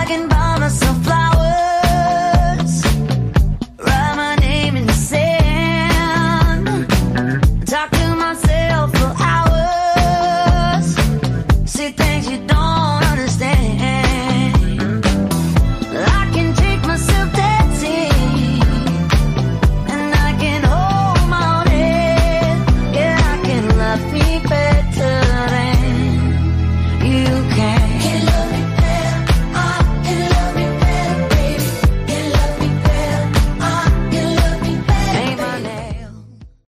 can buy myself flowers, write my name in the sand, talk to myself for hours.